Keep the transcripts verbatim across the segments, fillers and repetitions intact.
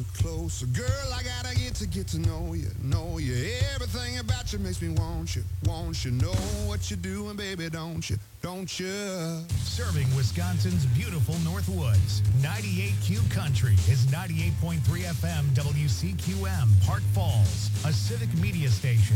closer, closer. Girl, I gotta get to get to know you, know you. Everything about you makes me want you, want you. Know what you're doing, baby, don't you, don't you? Serving Wisconsin's beautiful Northwoods. ninety-eight Q Country is ninety-eight point three F M W C Q M, Park Falls, a civic media station.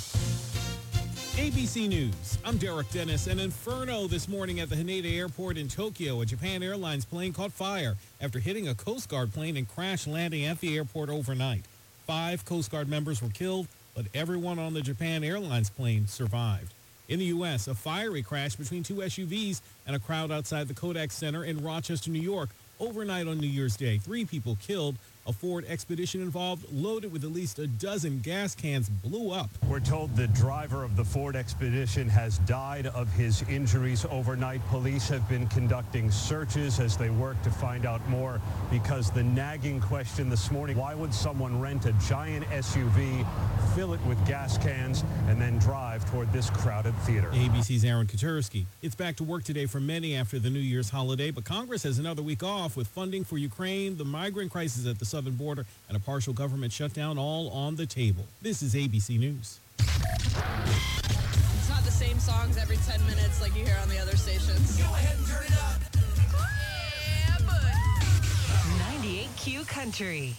A B C News, I'm Derek Dennis. An inferno this morning at the Haneda Airport in Tokyo. A Japan Airlines plane caught fire after hitting a Coast Guard plane and crash landing at the airport overnight. Five Coast Guard members were killed, but everyone on the Japan Airlines plane survived. In the U S, a fiery crash between two S U Vs and a crowd outside the Kodak Center in Rochester, New York, overnight on New Year's Day. Three people killed. A Ford Expedition involved, loaded with at least a dozen gas cans, blew up. We're told the driver of the Ford Expedition has died of his injuries overnight. Police have been conducting searches as they work to find out more, because the nagging question this morning, why would someone rent a giant S U V, fill it with gas cans, and then drive toward this crowded theater? A B C's Aaron Katersky. It's back to work today for many after the New Year's holiday, but Congress has another week off with funding for Ukraine, the migrant crisis at the southern border, and a partial government shutdown all on the table. This is A B C News. It's not the same songs every ten minutes like you hear on the other stations. Go ahead and turn it up. Yeah, but ninety-eight Q Country.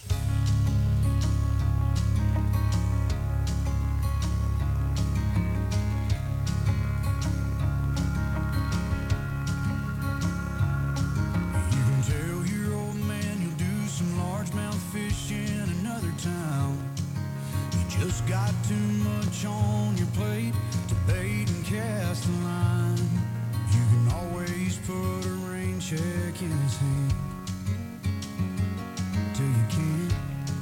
Just got too much on your plate to bait and cast a line. You can always put a rain check in his hand till you can't.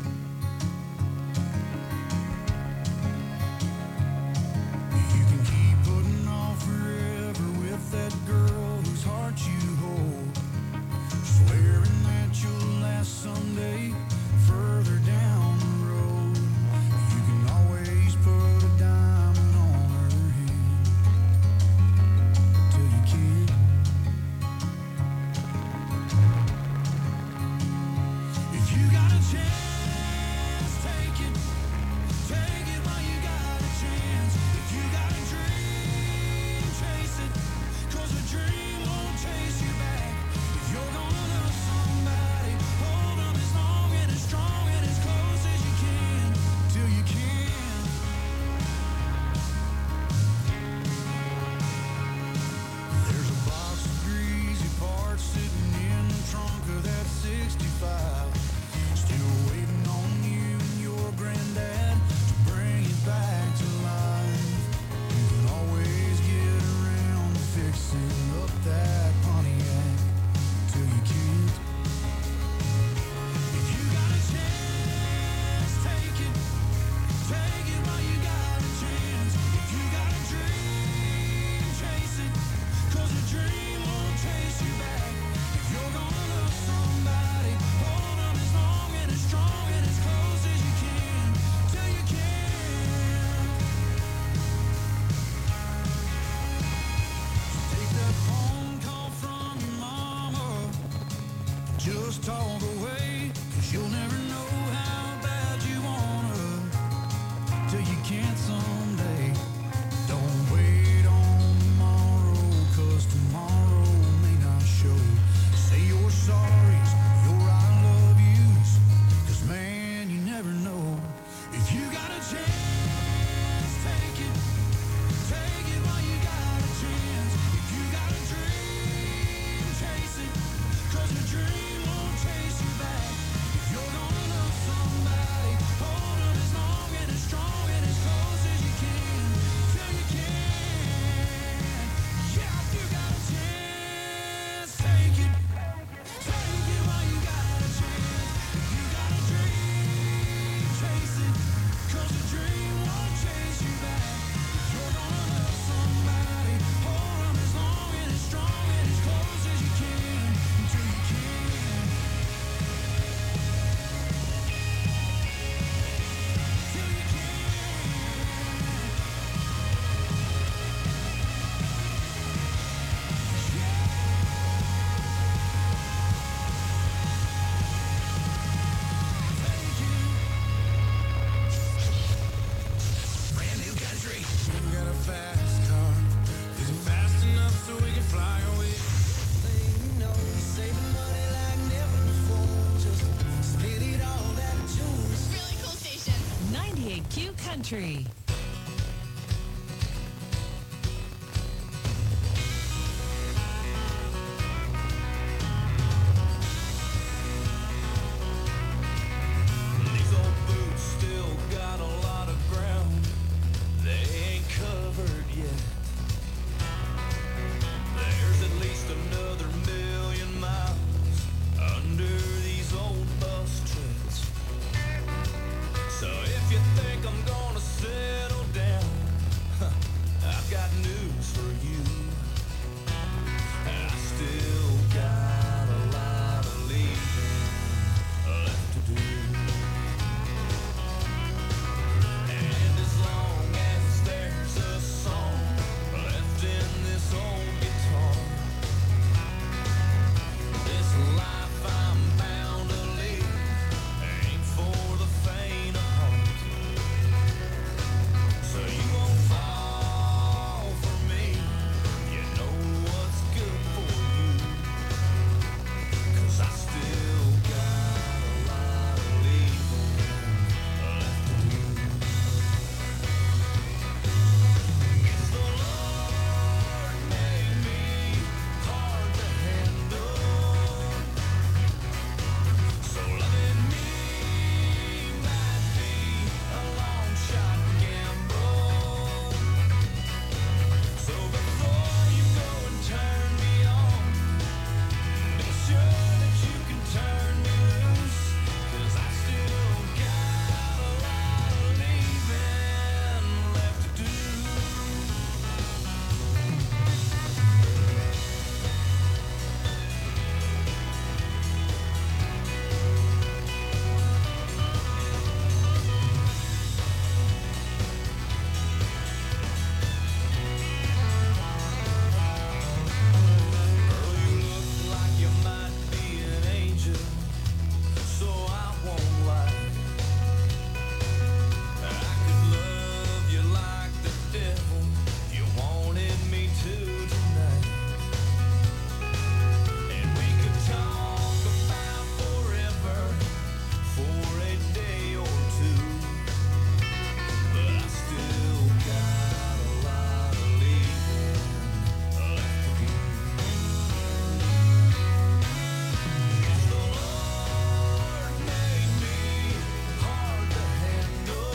You can keep putting off forever with that girl whose heart you hold, swearing that you'll last someday further down the road. Always put a diamond on her hand till you can't. If you got a chance, take it. Take it while you got a chance. If you got a dream, chase it. 'Cause a dream won't chase you back. If you're gonna love somebody, hold on as long and as strong and as close as you can till you can. sixty-five, still waiting on you and your granddad to bring it back to life. You can always get around to fixing up that Pontiac till you can't. If you got a chance, take it. Take it while you got a chance. If you got a dream, chase it. 'Cause a dream won't chase you back. If you're gonna love somebody, hold on as long and as strong and as close as you can till you can. So take that phone call from your mama, just talk away, 'cause you'll never know how bad you want her till you can't someday. Don't wait on tomorrow, 'cause tomorrow may not show. Say your sorries, your I love yous, 'cause man, you never know. If you got a chance, take it. Take it while you got a chance. If you got a dream, chase it. 'Cause a dream won't chase you back. If you're gonna love somebody, hold on as long and as strong and as close as you Country. These old boots still got a lot of ground they ain't covered yet. There's at least another million miles under these old bus treads. So if you think I'm gonna settle down, I've got news for you. I still got a lot of leaving left to do. And as long as there's a song left in this old guitar, this life I'm bound to live ain't for the faint of heart. So you won't fall for me. You know what's good for you. 'Cause I still got a lot of leaving left to do. It's the Lord made me hard to handle. So loving me might be a long shot gamble. So before you go and turn me on, be sure that you can turn me loose. 'Cause I still got a lot of leaving left to do. Girl, you look like you might be an angel, so I won't lie. I could love you like the devil if you wanted me to tonight. And we could talk about forever for a day or two. But I still got a lot of leaving left to do. It's the Lord made me hard to handle.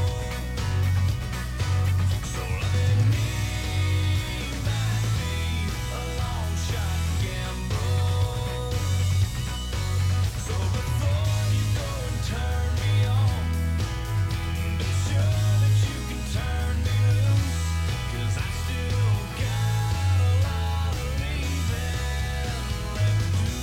So loving me might be a long shot gamble. So before you go and turn me on, be sure that you can turn me loose. 'Cause I still got a lot of leaving left to do.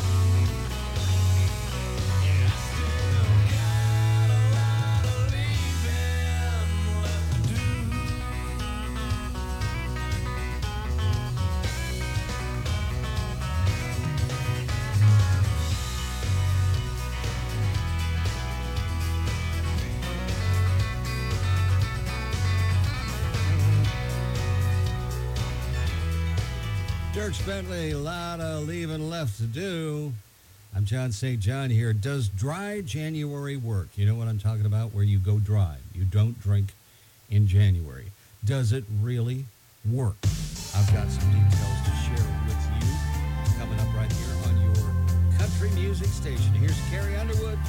Yeah, I still got a lot of leaving left to do. Dirk Bentley, a lot of leaving left to do. I'm John Saint John here. Does dry January work? You know what I'm talking about? Where you go dry. You don't drink in January. Does it really work? I've got some details to share with you coming up right here on your country music station. Here's Carrie Underwood.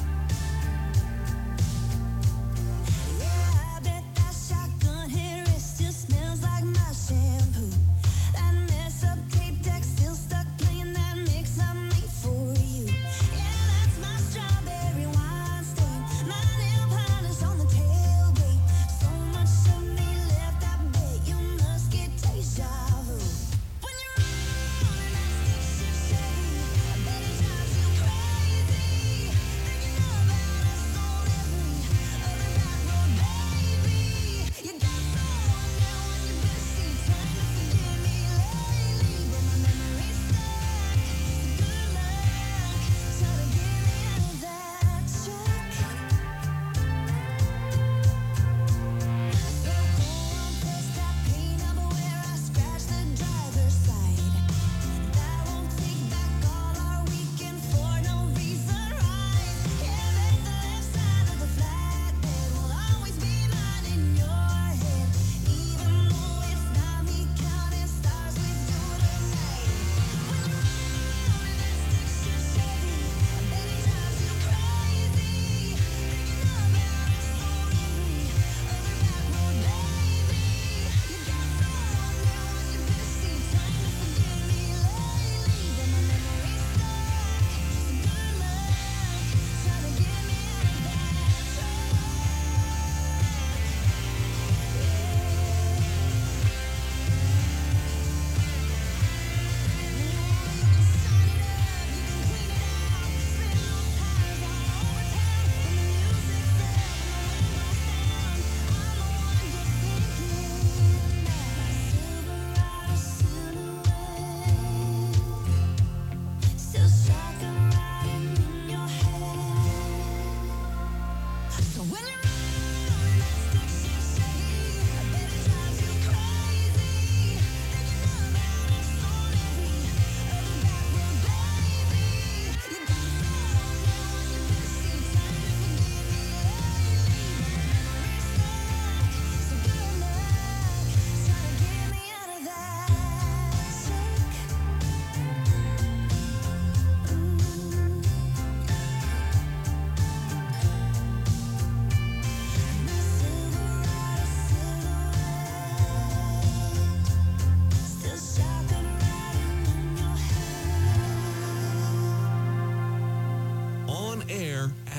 Yeah, I bet that shotgun hair it still smells like my shampoo. That mess up tape deck still stuck playing that mix I made for you. Yeah, that's my strawberry wine stain. My nail polish on the tailgate. So much of me left, I bet you must get deja vu. When you're on that stick shift shade, I bet it drives you crazy. Thinking of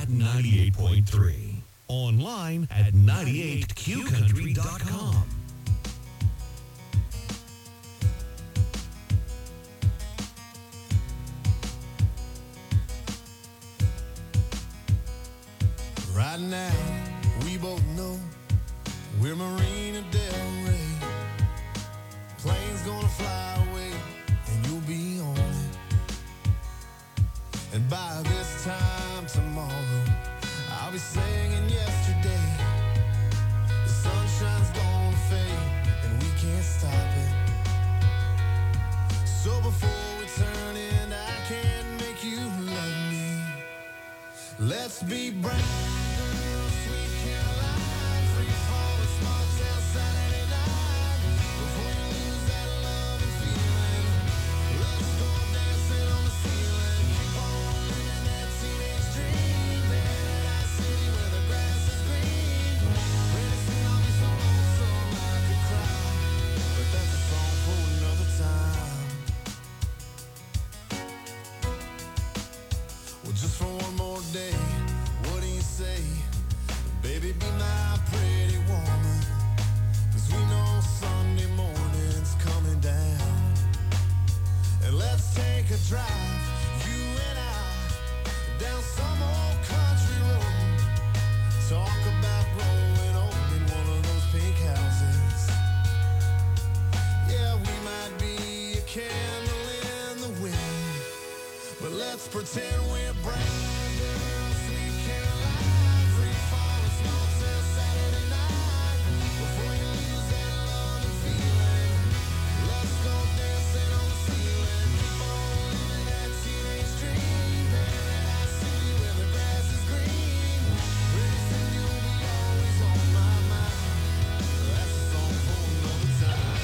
at ninety-eight point three. Online at ninety-eight q country dot com. Right now, we both know we're Marina Del Rey. Plane's gonna fly away, and you'll be on it. And by this time tomorrow, I'll be singing yesterday. The sunshine's gonna fade, and we can't stop it. So before we turn in, I can't make you love me. Let's be brown. Just for one more day, what do you say? Baby, be my pretty woman. Cause we know Sunday morning's coming down. And let's take a drive, you and I, down some old country road. Talk about growing old in one of those pink houses. Yeah, we might be a candle in the wind, but let's pretend we're brown girls, sweet Caroline, free falling small till Saturday night. Before you lose that love and feeling, let's go dancing on the ceiling. Keep on living that teenage dream. Paradise City where the grass is green. Pretty soon you'll be always on my mind. That's a song for another time.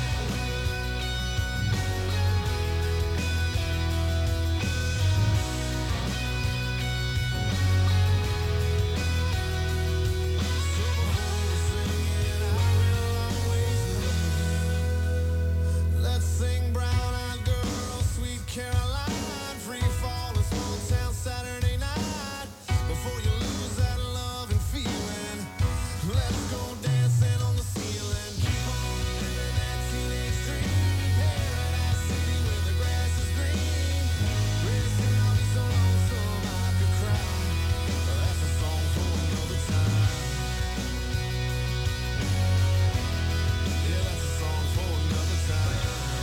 Sing brown-eyed girl, sweet Caroline, free falling small town Saturday night. Before you lose that love and feeling, let's go dancing on the ceiling. Keep on living that teenage dream. Paradise City where the grass is green. Pretty soon I'll be so lonesome I could cry. But that's a song for another time. Yeah, that's a song for another time.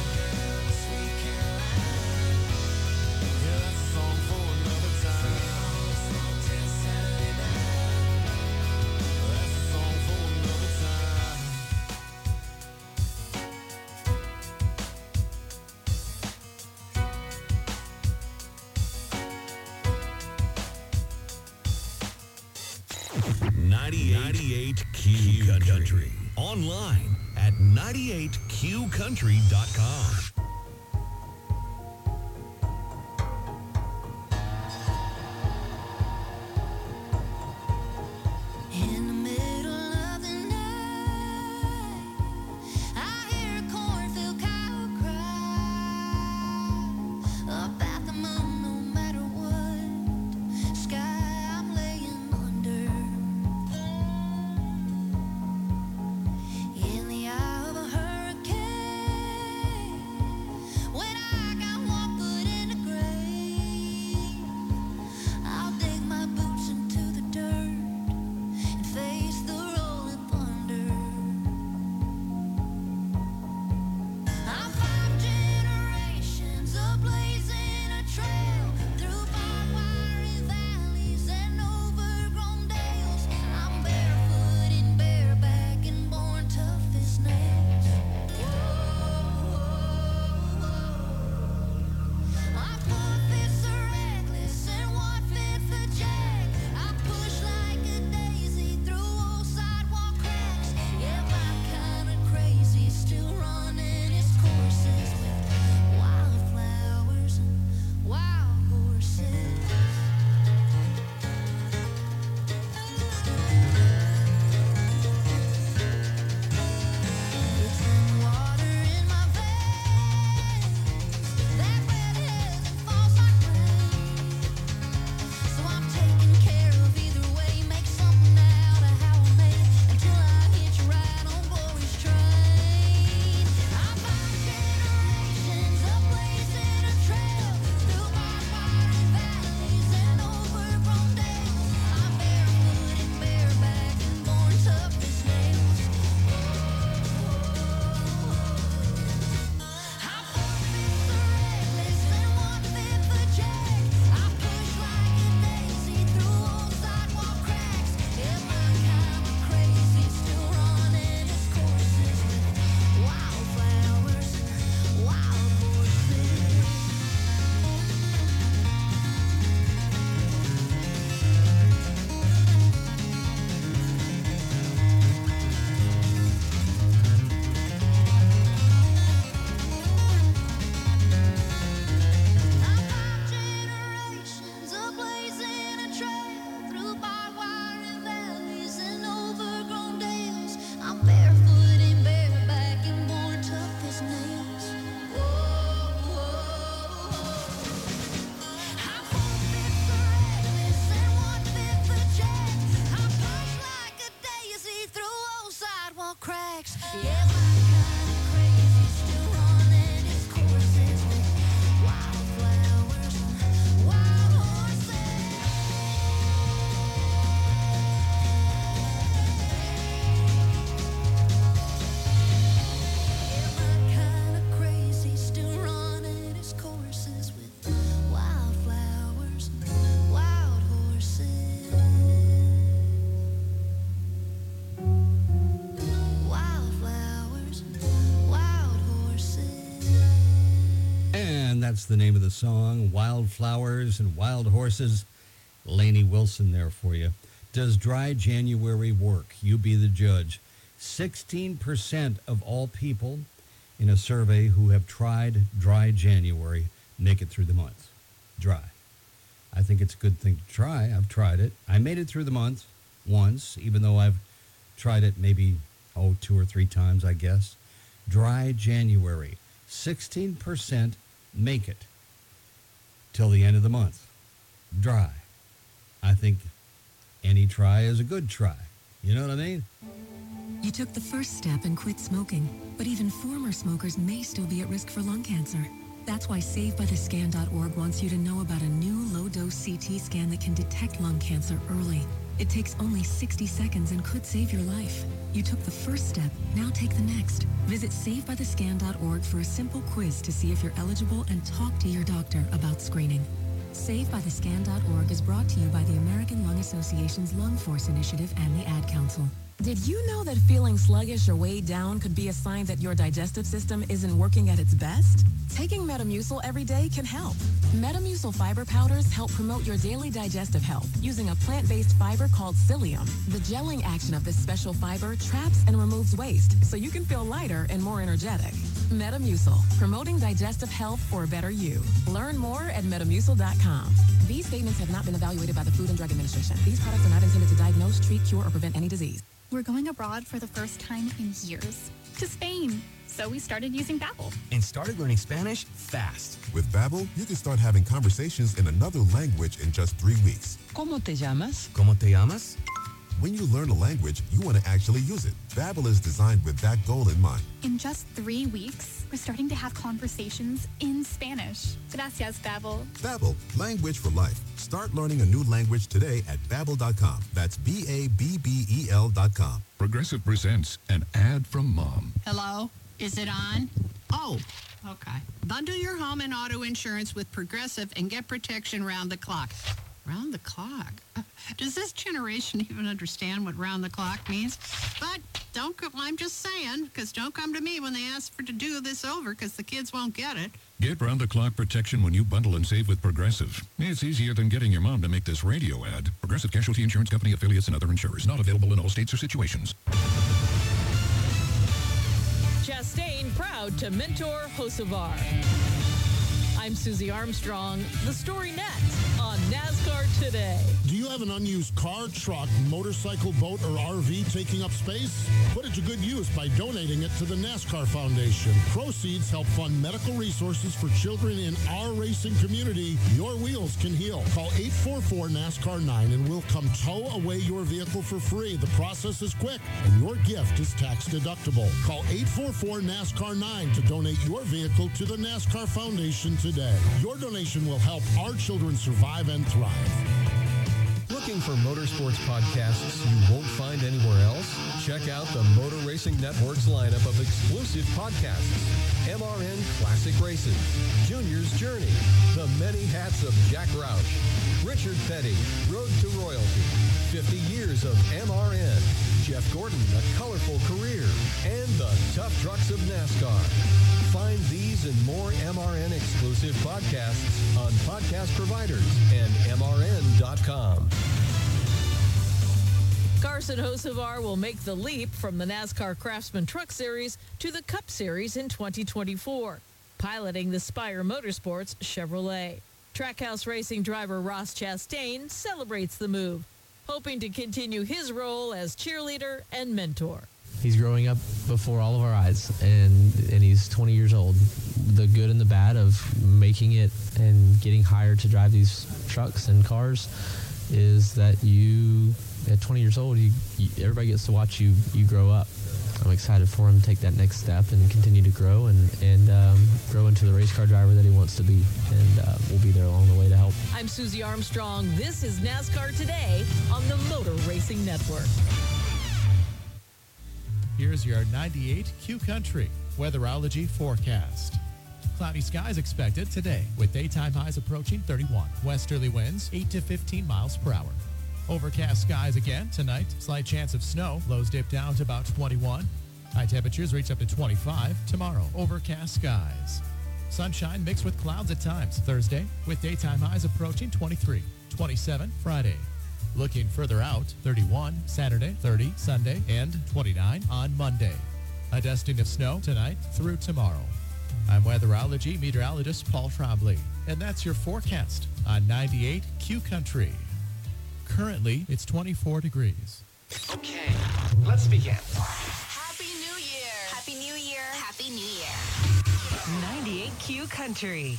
ninety-eight Q Country. Online at ninety-eight q country dot com. In the middle of the night, I hear a cornfield cow cry up at the moon. No matter what sky I'm laying under, in the eye of a hurricane, That's the name of the song. Wildflowers and Wild Horses. Lainey Wilson there for you. Does dry January work? You be the judge. sixteen percent of all people in a survey who have tried dry January make it through the month. Dry. I think it's a good thing to try. I've tried it. I made it through the month once, even though I've tried it maybe, oh, two or three times, I guess. Dry January. sixteen percent make it till the end of the month. Dry. I think any try is a good try. You know what I mean? You took the first step and quit smoking, but even former smokers may still be at risk for lung cancer. That's why save by the scan dot org wants you to know about a new low-dose C T scan that can detect lung cancer early. It takes only sixty seconds and could save your life. You took the first step, now take the next. Visit save by the scan dot org for a simple quiz to see if you're eligible and talk to your doctor about screening. save by the scan dot org is brought to you by the American Lung Association's Lung Force Initiative and the Ad Council. Did you know that feeling sluggish or weighed down could be a sign that your digestive system isn't working at its best? Taking Metamucil every day can help. Metamucil fiber powders help promote your daily digestive health using a plant-based fiber called psyllium. The gelling action of this special fiber traps and removes waste so you can feel lighter and more energetic. Metamucil, promoting digestive health for a better you. Learn more at metamucil dot com. These statements have not been evaluated by the Food and Drug Administration. These products are not intended to diagnose, treat, cure, or prevent any disease. We're going abroad for the first time in years. To Spain. So we started using Babbel. And started learning Spanish fast. With Babbel, you can start having conversations in another language in just three weeks. ¿Cómo te llamas? ¿Cómo te llamas? When you learn a language, you want to actually use it. Babbel is designed with that goal in mind. In just three weeks, we're starting to have conversations in Spanish. Gracias, Babbel. Babbel, language for life. Start learning a new language today at babbel dot com. That's B A B B E L dot com. Progressive presents an ad from Mom. Hello? Is it on? Oh, okay. Bundle your home and auto insurance with Progressive and get protection round the clock. Round the clock? Uh, does this generation even understand what round the clock means? But don't, go, I'm just saying, because don't come to me when they ask for to do this over, because the kids won't get it. Get round-the-clock protection when you bundle and save with Progressive. It's easier than getting your mom to make this radio ad. Progressive Casualty Insurance Company, affiliates, and other insurers. Not available in all states or situations. Chastain proud to mentor Hocevar. I'm Susie Armstrong. The story next on NASCAR Today. Do you have an unused car, truck, motorcycle, boat, or R V taking up space? Put it to good use by donating it to the NASCAR Foundation. Proceeds help fund medical resources for children in our racing community. Your wheels can heal. Call eight four four NASCAR nine and we'll come tow away your vehicle for free. The process is quick and your gift is tax deductible. Call eight four four NASCAR nine to donate your vehicle to the NASCAR Foundation today. Your donation will help our children survive and thrive. Looking for motorsports podcasts you won't find anywhere else? Check out the Motor Racing Network's lineup of exclusive podcasts. M R N Classic Races, Junior's Journey, The Many Hats of Jack Roush, Richard Petty, Road to Royalty, fifty years of M R N, Jeff Gordon, A Colorful Career, and The Tough Trucks of NASCAR. Find these and more M R N exclusive podcasts on podcast providers and M R N dot com. Carson Hocevar will make the leap from the NASCAR Craftsman Truck Series to the Cup Series in twenty twenty-four, piloting the Spire Motorsports Chevrolet. Trackhouse Racing driver Ross Chastain celebrates the move, hoping to continue his role as cheerleader and mentor. He's growing up before all of our eyes, and and he's twenty years old. The good and the bad of making it and getting hired to drive these trucks and cars is that you, at twenty years old, you, you everybody gets to watch you you grow up. I'm excited for him to take that next step and continue to grow and, and um, grow into the race car driver that he wants to be, and uh, we'll be there along the way to help. I'm Susie Armstrong. This is NASCAR Today on the Motor Racing Network. Here's your ninety-eight Q Country weatherology forecast. Cloudy skies expected today with daytime highs approaching thirty-one. Westerly winds eight to fifteen miles per hour. Overcast skies again tonight. Slight chance of snow. Lows dip down to about twenty-one. High temperatures reach up to twenty-five tomorrow. Overcast skies. Sunshine mixed with clouds at times Thursday, with daytime highs approaching twenty-three. twenty-seven Friday. Looking further out, thirty-one Saturday, thirty Sunday, and twenty-nine on Monday. A dusting of snow tonight through tomorrow. I'm weatherology meteorologist Paul Trombley, and that's your forecast on ninety-eight Q Country. Currently, it's twenty-four degrees. Okay, let's begin. Happy New Year. Happy New Year. Happy New Year. ninety-eight Q Country.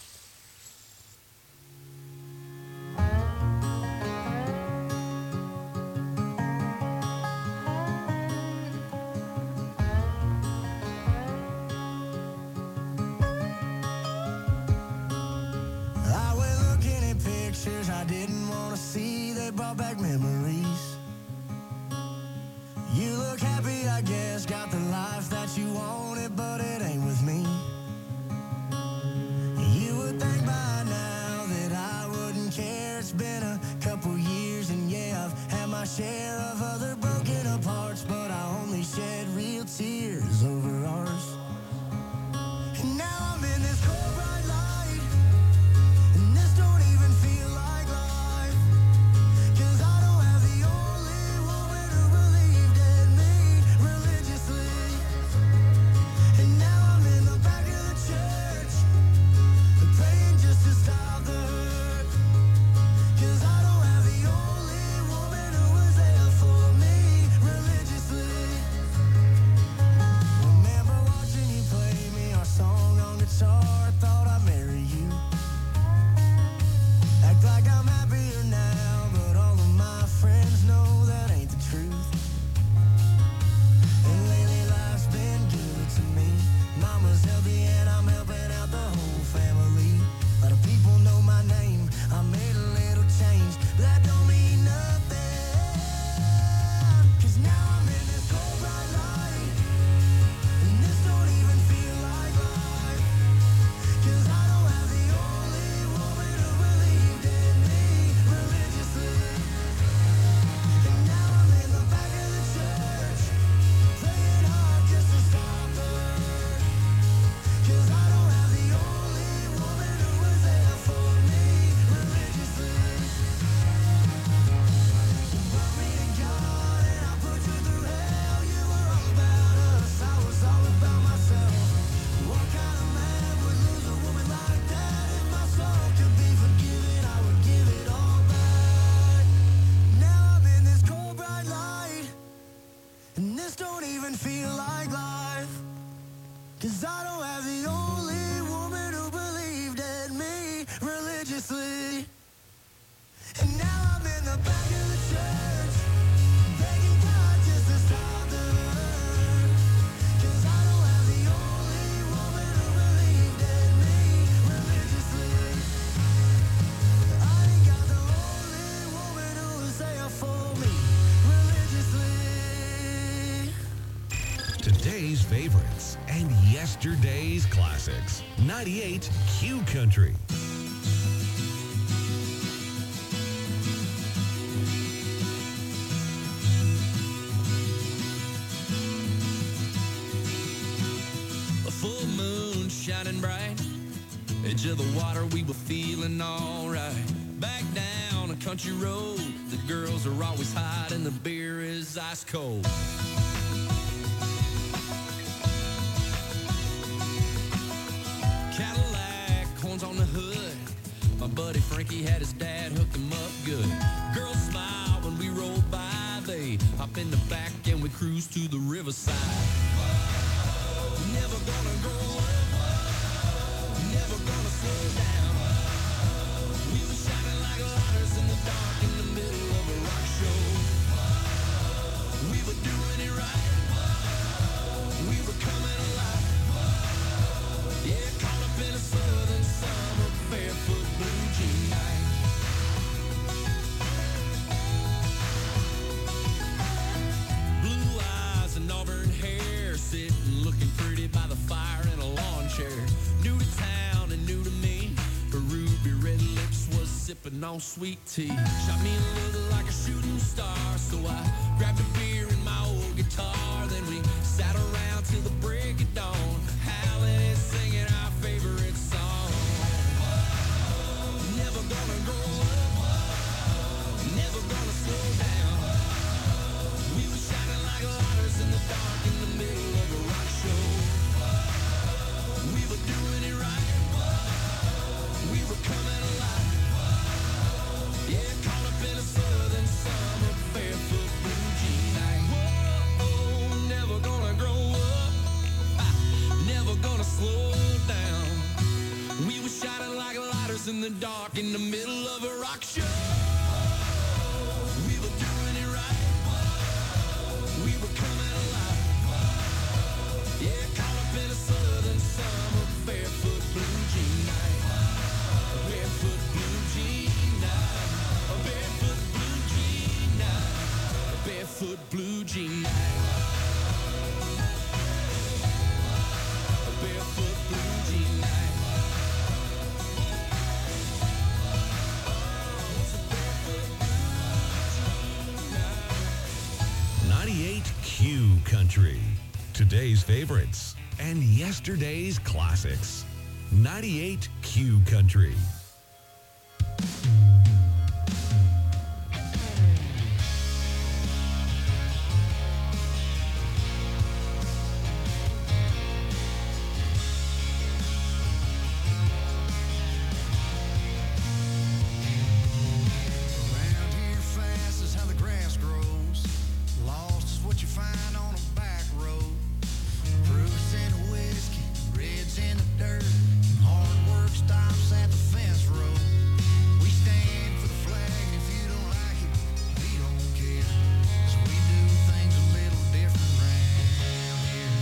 I went looking at pictures I didn't want to see. They brought back memories. You look happy, I guess. Got the life that you wanted, but it ain't with me. You would think by now that I wouldn't care. It's been a couple years, and yeah, I've had my share of other broken aparts, but I only shed real tears over ours. And now I'm in this cold bright light, and this don't even feel like life, 'cause I don't have the only woman who believed in me religiously. And now I'm in the back of the church, praying just to stop the hurt, 'cause I don't have the only woman who was there for me religiously. Remember watching you play me our song on guitar, I thought I'd marry you. Act like I'm happier now, but all of my friends know that ain't the truth. And lately life's been good to me. Mama's healthy and I'm helping out the whole family. A lot of people know my name, I made a little change, but that don't mean nothing. 'Cause now I'm in this cold bright light, and this don't even feel like life, 'cause I don't have the only woman who believed in me religiously. And now I'm in the back of the church, praying hard just to stop the hurt, 'cause I don't have the only woman who was there for me religiously. You brought me to God and I put you through hell. You were all about us, I was all about myself. What kind of man would lose a woman like that? If my soul could be forgiven, I would give it all back. Now I'm in this cold bright light, and this don't even feel like life, 'cause I don't have the only woman who believed in me religiously. And now I'm in the back of the church, begging God just to stop the hurt, 'cause I don't have the only woman who believed in me religiously. I ain't got the only woman who was there for me religiously. Today's favorites and yesterday's classics. ninety-eight Q Country. A full moon shining bright, edge of the water, we were feeling alright. Back down a country road, the girls are always hot and the beer is ice cold. Cadillac, horns on the hood, my buddy Frankie had his dad hook him up good. Girls smile when we roll by, they hop in the back and we cruise to the riverside. Never gonna grow up, never gonna slow down. We were shining like lighters in the dark in the middle of a rock show. We were doing it right, we were coming alive. Yeah, caught up in a southern summer barefoot blue jean night. Blue eyes and auburn hair, sitting looking pretty by the fire in a lawn chair. New to town and new to me, her ruby red lips was sipping on sweet tea. Shot me a look like a shooting star, so I grabbed a beer and my old guitar. Then we sat around till the break of dawn, howling and singing our favorite Q Country. Today's favorites and yesterday's classics. ninety-eight Q Country. Around here fast is how the grass grows. Lost is what you find on a back road. Proofs in the whiskey, reds in the dirt. Hard work stops at the fence road. We stand for the flag, and if you don't like it, we don't care. 'Cause we do things a little different round here.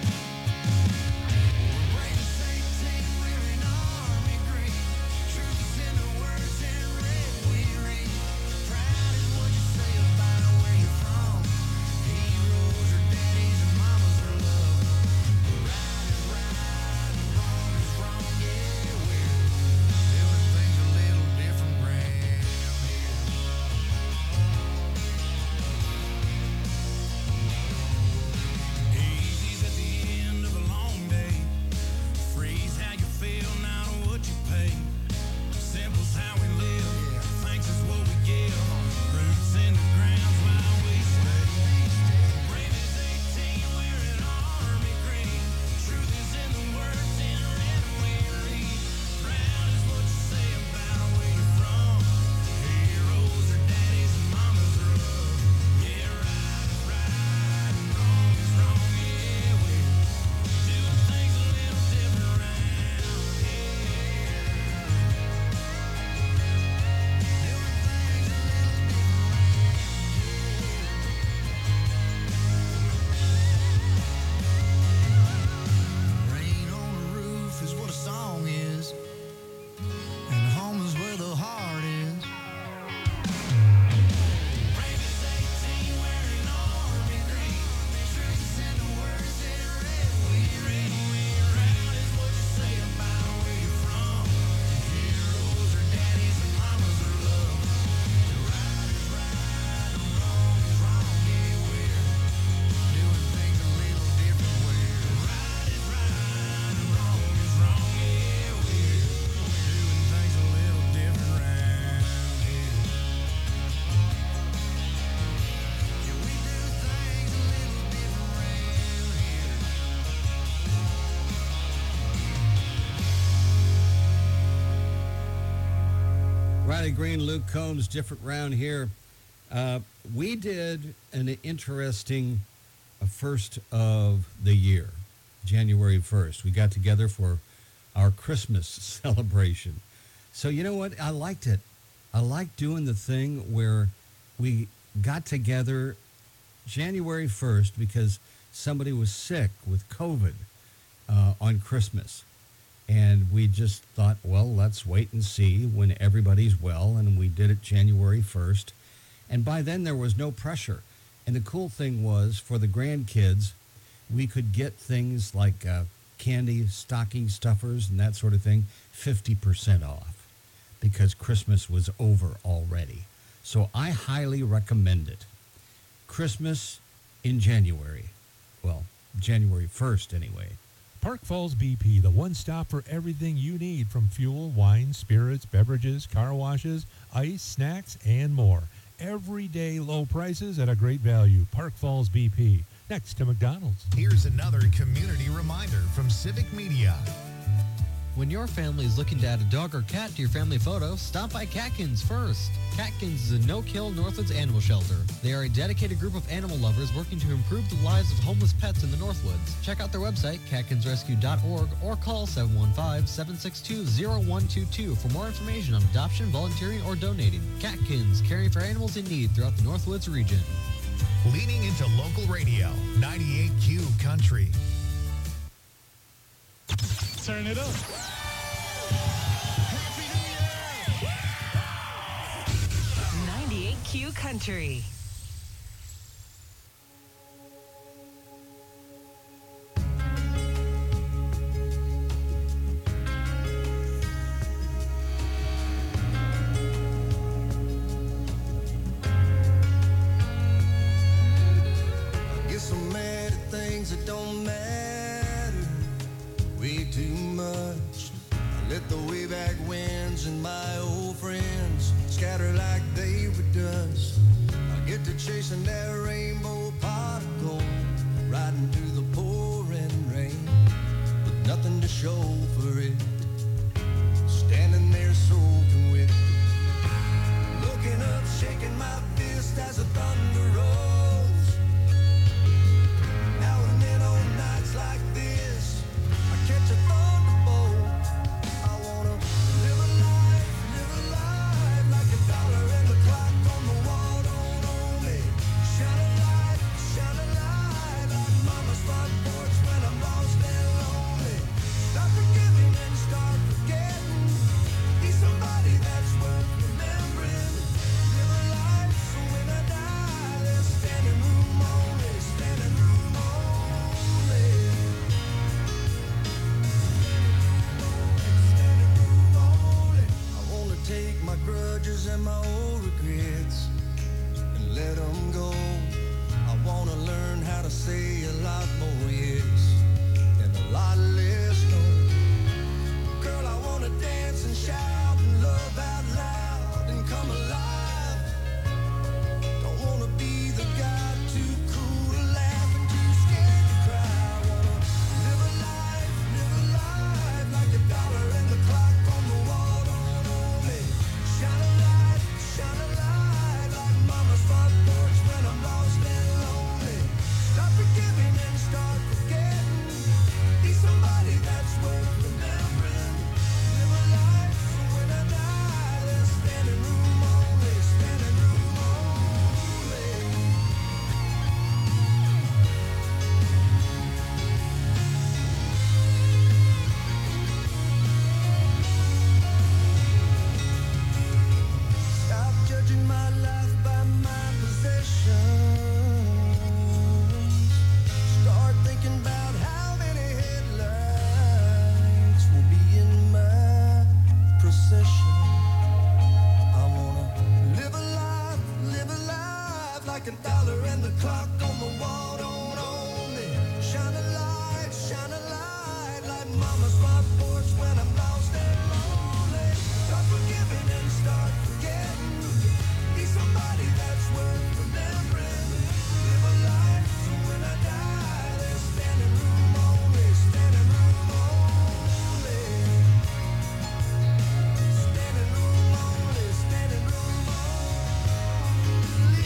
We're Raiders eighteen, wearing army green. Truth is in the words in red we read. Proud is what you say about where you're from. Heroes are daddies and mamas are love. Right is right and wrong is wrong, yeah, we're doing things a little different round here. Easy's at the end of a long day. Free's how you feel, not what you pay. Simple's how we live, thanks is what we give. Roots in the ground's why we stay. Brave is eighteen, wearing army green. Truth is in the words in red we read. Proud is what you say about where you're from. Heroes are daddies and mamas are love. Yeah, right is right and wrong is wrong, yeah, we're doing things a little different round here. Rain on the roof is what a song is, and home is where the heart is. Brave is eighteen, wearing army green. Truth is in the words in red we read. Proud is what you say about where you're from. Heroes are daddies and mamas are love. Right is right and wrong is wrong, yeah, we're doing things a little different. We're right is right and wrong is wrong, yeah, we're doing things a little different round here. Yeah, we do things a little different round here. Riley Green, Luke Combs, different round here. Uh, we did an interesting uh, first of the year, January first. We got together for our Christmas celebration. So you know what? I liked it. I liked doing the thing where we got together January first because somebody was sick with COVID uh, on Christmas. And we just thought, well, let's wait and see when everybody's well. And we did it January first. And by then there was no pressure. And the cool thing was for the grandkids, we could get things like uh, candy, stocking stuffers, and that sort of thing, fifty percent off because Christmas was over already. So I highly recommend it. Christmas in January. Well, January first anyway. Park Falls B P, the one stop for everything you need from fuel, wine, spirits, beverages, car washes, ice, snacks, and more. Everyday low prices at a great value. Park Falls B P, next to McDonald's. Here's another community reminder from Civic Media. When your family is looking to add a dog or cat to your family photo, stop by Catkins first. Catkins is a no-kill Northwoods animal shelter. They are a dedicated group of animal lovers working to improve the lives of homeless pets in the Northwoods. Check out their website, catkins rescue dot org, or call seven one five, seven six two, zero one two two for more information on adoption, volunteering, or donating. Catkins, caring for animals in need throughout the Northwoods region. Leaning into local radio, ninety-eight Q Country. Turn it up. ninety-eight Q Country. Guess the chasing that rainbow pot of gold, riding through the pouring rain, with nothing to show for it, standing there soaking wet, looking up, shaking my fist as the thunder rolls. Now and then on nights like this, I catch a thunderbolt. I wanna live a life, live a life like a dollar in the clock on the wall. Don't own me. Shine a light, shine a light like mama's front porch when I'm lost and lonely. Stop forgiving and start forgetting. Be somebody that's worth remembering. Live a life so when I die, there's standing room only, standing room only. Standing room only. I wanna take my grudges and my old regrets and let them go. I wanna learn how to say a lot more yes and a lot less no. Girl, I wanna dance and shout and love out loud and come alive. Don't wanna be the guy too cool to laugh and too scared to cry. I wanna live a life, live a life like a dollar in the clock on the wall. Don't own me. Shine a light, shine a light like mama's front porch when I'm lost and lonely. Stop forgiving and start forgetting. Be somebody that's worth remembering. Live a life so when I die, there's standing room only, standing room only. Stop judging my life by my possessions. Start thinking about how many headlights will be in my procession. I wanna live a life, live a life like a dollar and the clock on the wall. Don't own me. Shine a light, shine a light like mama's front porch when I'm lost and lonely. Start forgiving and start forgetting. Be somebody that's worth remembering. Live a life so when I die, there's standing room only, standing room only. Standing room only, standing room only.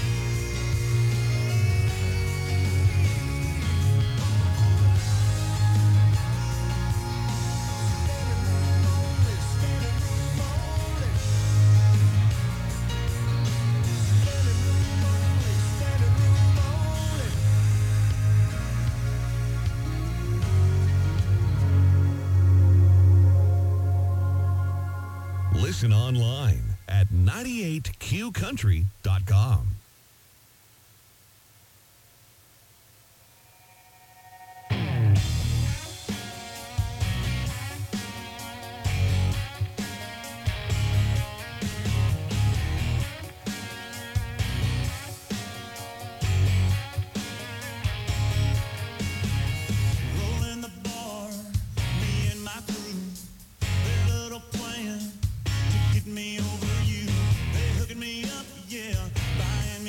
Listen online at ninety-eight q country dot com. Rolling the bar, me and my crew, their little plan to get me over you. They hooking me up, yeah, buying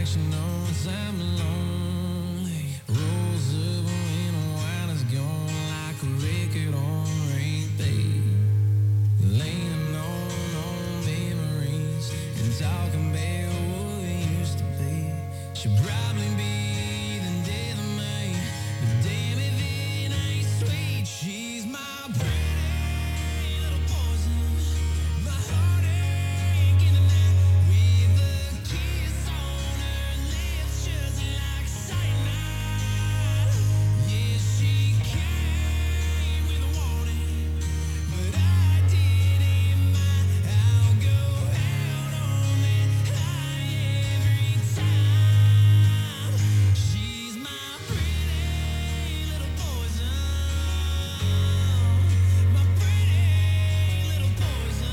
she knows I'm lonely. Rolls over when the wine is gone like a record on repeat. Leaning on old memories and talking about what we used to be. She'll probably be the death of me, but damn if it ain't sweet. She's my pretty little poison, my heartache in the night, with a kiss on her lips just like cyanide. Yeah, she came with a warning, but I didn't mind. I'll go out on that high every time. She's my pretty little poison, my pretty little poison.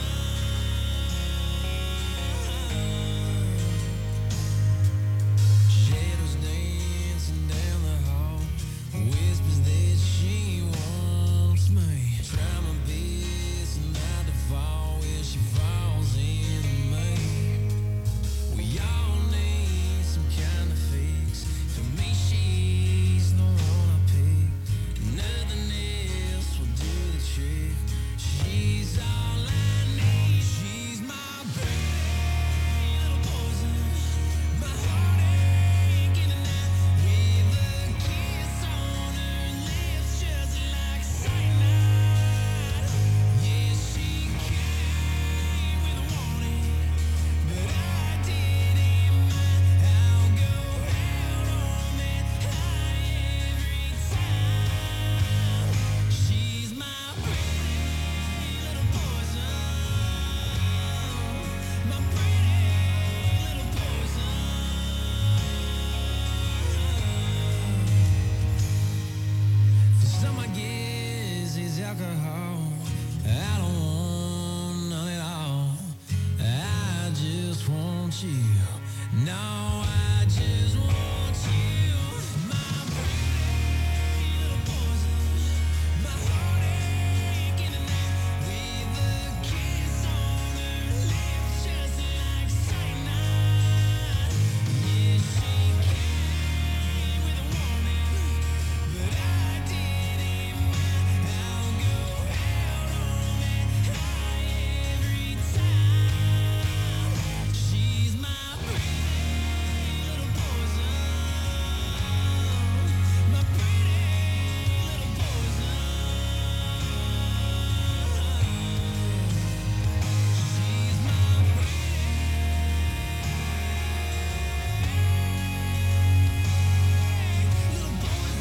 Shadows dancing down the hall, whispers that she wants me. Try my best not to fall where she falls into me. We all need some kind of fix. For me, she's the one I pick. Nothing else will do the trick. She's all I need. She's my pretty little poison, my heartache in the night, with a kiss on her lips just like cyanide. Yeah, she came with a warning, but I didn't mind. I'll go out on that high every time. She's my pretty little poison, my pretty little poison. For some, I guess it's alcohol. I don't want none at all. I just want you. No, I just want you. My pretty little poison, my heartache in the night, with a kiss on her lips just like cyanide. Yeah, she came with a warning, but I didn't mind. I'll go out on that high every time. She's my pretty little poison, my pretty little poison. She's my little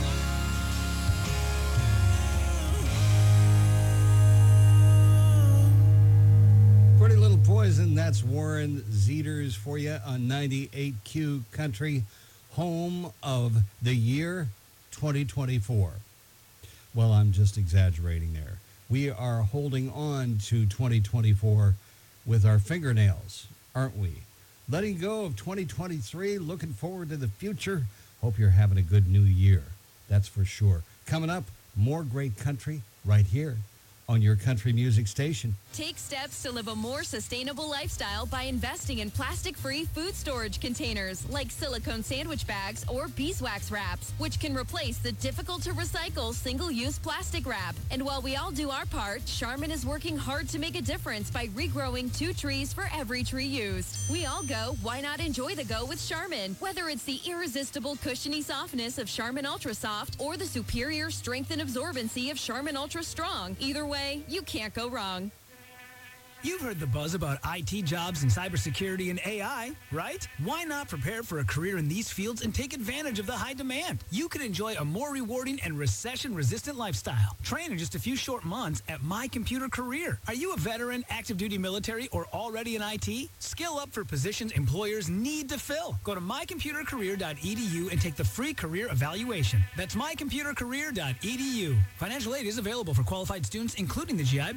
Pretty Little Poison, that's Warren Zeters for you on ninety-eight Q Country, home of the year twenty twenty-four. Well, I'm just exaggerating there. We are holding on to twenty twenty-four with our fingernails, aren't we? Letting go of twenty twenty-three, looking forward to the future. Hope you're having a good new year. That's for sure. Coming up, more great country right here on your country music station. Take steps to live a more sustainable lifestyle by investing in plastic-free food storage containers like silicone sandwich bags or beeswax wraps, which can replace the difficult-to-recycle single-use plastic wrap. And while we all do our part, Charmin is working hard to make a difference by regrowing two trees for every tree used. We all go, why not enjoy the go with Charmin? Whether it's the irresistible cushiony softness of Charmin Ultra Soft or the superior strength and absorbency of Charmin Ultra Strong, either way, you can't go wrong. You've heard the buzz about I T jobs and cybersecurity and A I, right? Why not prepare for a career in these fields and take advantage of the high demand? You could enjoy a more rewarding and recession-resistant lifestyle. Train in just a few short months at My Computer Career. Are you a veteran, active duty military, or already in I T? Skill up for positions employers need to fill. Go to my computer career dot e d u and take the free career evaluation. That's my computer career dot e d u. Financial aid is available for qualified students, including the G I Bill.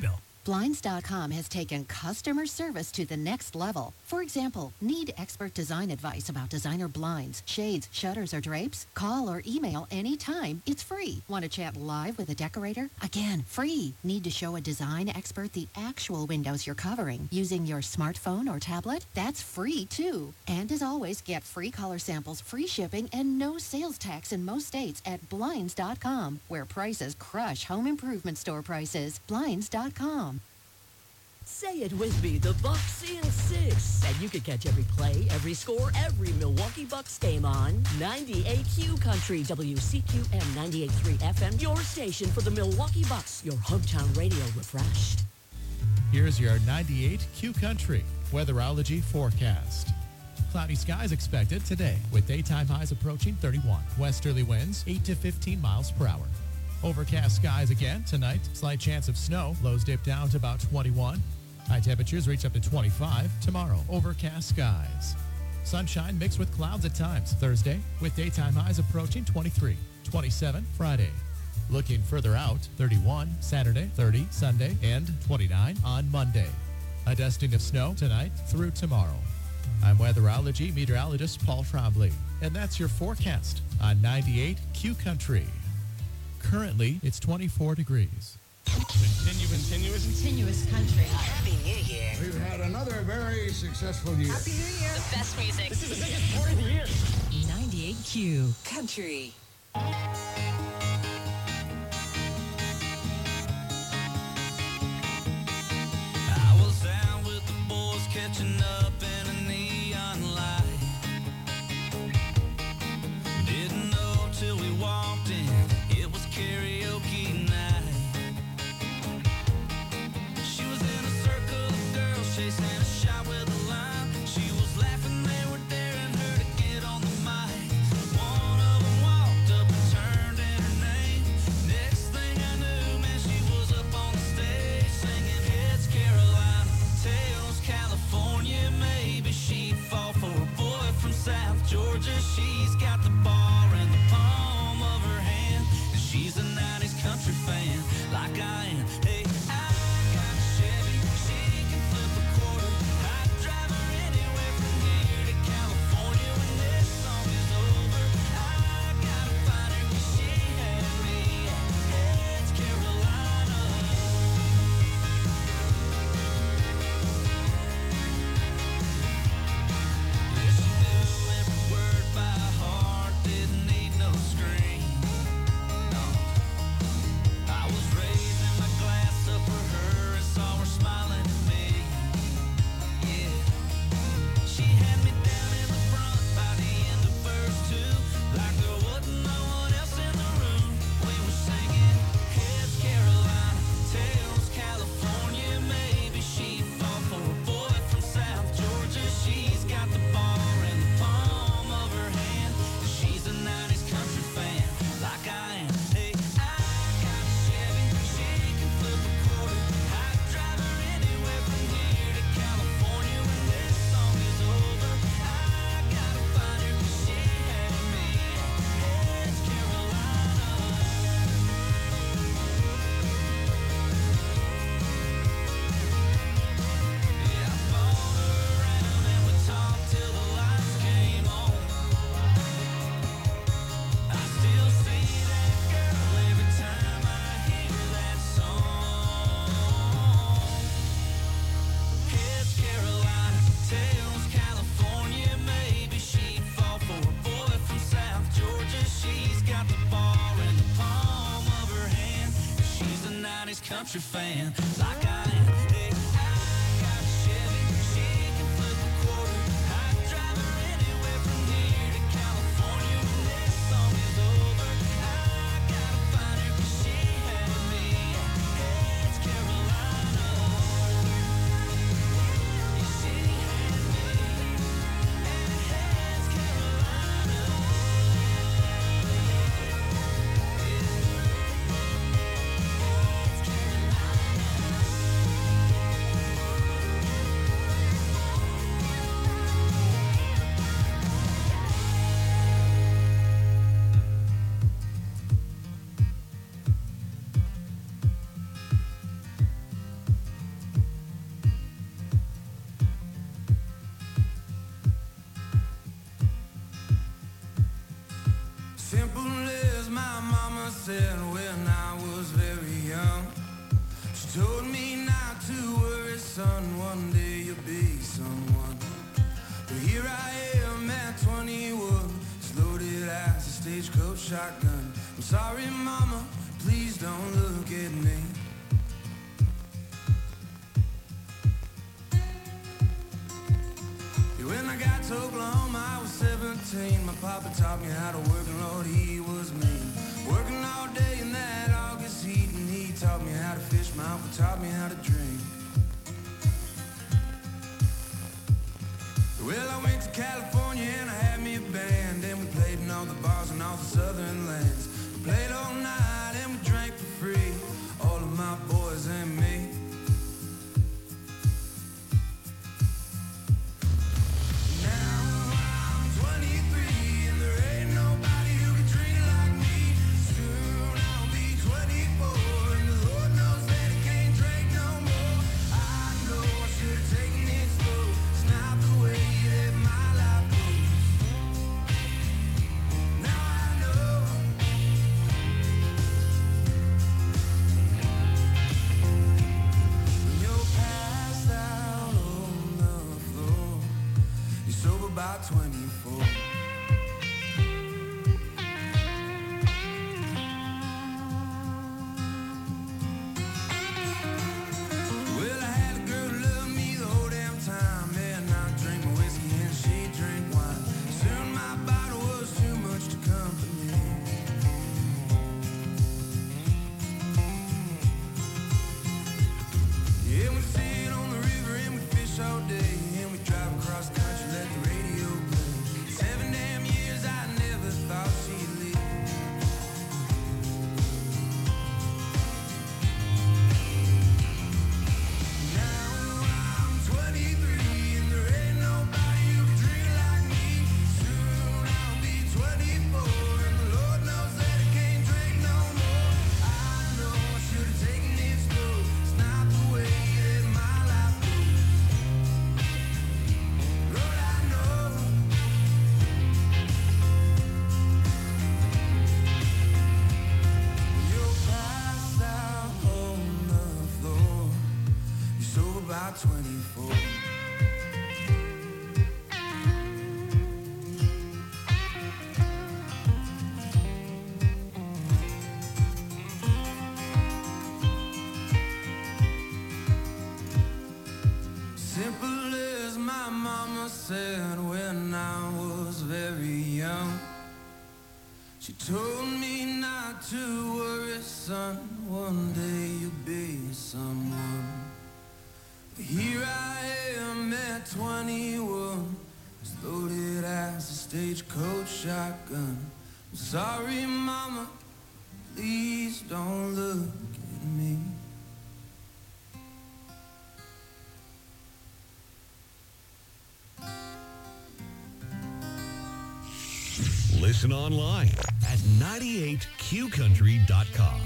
Blinds dot com has taken customer service to the next level. For example, need expert design advice about designer blinds, shades, shutters, or drapes? Call or email anytime. It's free. Want to chat live with a decorator? Again, free. Need to show a design expert the actual windows you're covering using your smartphone or tablet? That's free too. And as always, get free color samples, free shipping, and no sales tax in most states at Blinds dot com, where prices crush home improvement store prices. Blinds dot com. Say it with me, the Bucks in six. And you can catch every play, every score, every Milwaukee Bucks game on ninety-eight Q Country, W C Q M ninety-eight point three F M, your station for the Milwaukee Bucks, your hometown radio refreshed. Here's your ninety-eight Q Country weatherology forecast. Cloudy skies expected today with daytime highs approaching thirty-one. Westerly winds eight to fifteen miles per hour. Overcast skies again tonight. Slight chance of snow. Lows dip down to about twenty-one. High temperatures reach up to twenty-five tomorrow. Overcast skies. Sunshine mixed with clouds at times Thursday with daytime highs approaching twenty-three. twenty-seven Friday. Looking further out, thirty-one Saturday, thirty Sunday, and twenty-nine on Monday. A dusting of snow tonight through tomorrow. I'm weatherology meteorologist Paul Trombley, and that's your forecast on ninety-eight Q Country. Currently, it's twenty-four degrees. Continuous, continuous, Continuous country. Happy New Year. We've had another very successful year. Happy New Year. The best music. This is the biggest party of the year. ninety-eight Q Country. I was out with the boys catching up in a neon light. Didn't know till we walked in, it was karaoke night. She was in a circle of girls chasing a shot with a line. She was laughing, they were daring her to get on the mic. One of them walked up and turned in her name. Next thing I knew, man, she was up on the stage singing Heads Carolina, Tails California. Maybe she'd fall for a boy from South Georgia. She's got the bar in the palm of her hand, and she's a nineties country fan like I am. Hey, I got a Chevy, she can flip a quarter. I'd drive her anywhere from here to California when this song is over. I gotta find her 'cause she had me at Heads Carolina. Yeah, she knew every word by heart, didn't need no screen. No, I was raising my glass up for her and saw her smiling at me. Yeah, she had me down in the front by the end of verse two, like there wasn't no one else in the room. We were singing Heads Carolina, Tails California. Maybe she'd fall for a boy from South Georgia. She's got the bar in the palm of her hand, and she's a nineties country fan like I am. Hey, I got a Chevy, she can flip a quarter. I'd drive her anywhere from here to California when this song is over. I gotta find her 'cause she had me at Heads Carolina. Yeah, I followed her around and we talked till the lights came on. I still see that girl every time I hear that song. Heads Carolina, Tails California. Maybe she'd fall for a boy from South Georgia. She's got the bar in the palm of her hand, and she's a nineties country fan like I am. Hey, I got a Chevy, she can flip a quarter. I'd drive her anywhere from here to California when this song is over. I gotta find her 'cause she had me at Heads Carolina. Yeah, she had me at Heads Carolina. Heads Carolina. Simple as my mama said when I was very young. She told me not to worry, son, one day you'll be someone. But here I am at twenty-one, as loaded as a stagecoach shotgun. I'm sorry, mama, please don't look at me. When I got to Oklahoma, I was seventeen. My papa taught me how to work, and Lord, he was mean. Working all day in that August heat, and he taught me how to fish. My uncle taught me how to drink. Well, I went to California and I had me a band, and we played in all the bars and all the southern lands. We played all night and we drank for free, all of my boys and me. About twenty-four. Well, I had a girl who loved me the whole damn time. Man, I drink my whiskey and she drink wine. Soon my bottle was too much to company. Yeah, we sit on the river and we fish all day, and we drive across the country, let the radio play. Seven damn years, I never thought she'd leave. Now I'm twenty-three, and there ain't nobody who can drink like me. Soon I'll be twenty-four, and the Lord knows that I can't drink no more. I know I should have taken it slow. It's not the way that my life goes. Lord, I know. You're passed out on the floor. You're sober by twenty-four. Simple as my mama said when I was very young. She told me not to worry, son, one day you'll be someone. But here I am at twenty-one, as loaded as a stagecoach shotgun. I'm sorry, mama, please don't look at me. Listen online at ninety-eight q country dot com.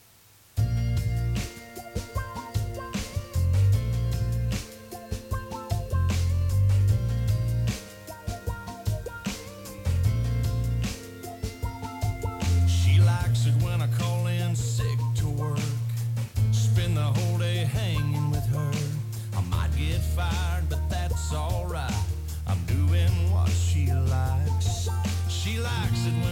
She likes it when I call in sick to work. Spend the whole day hanging with her. I might get fired, but that's alright. I'm doing what she likes. She likes it when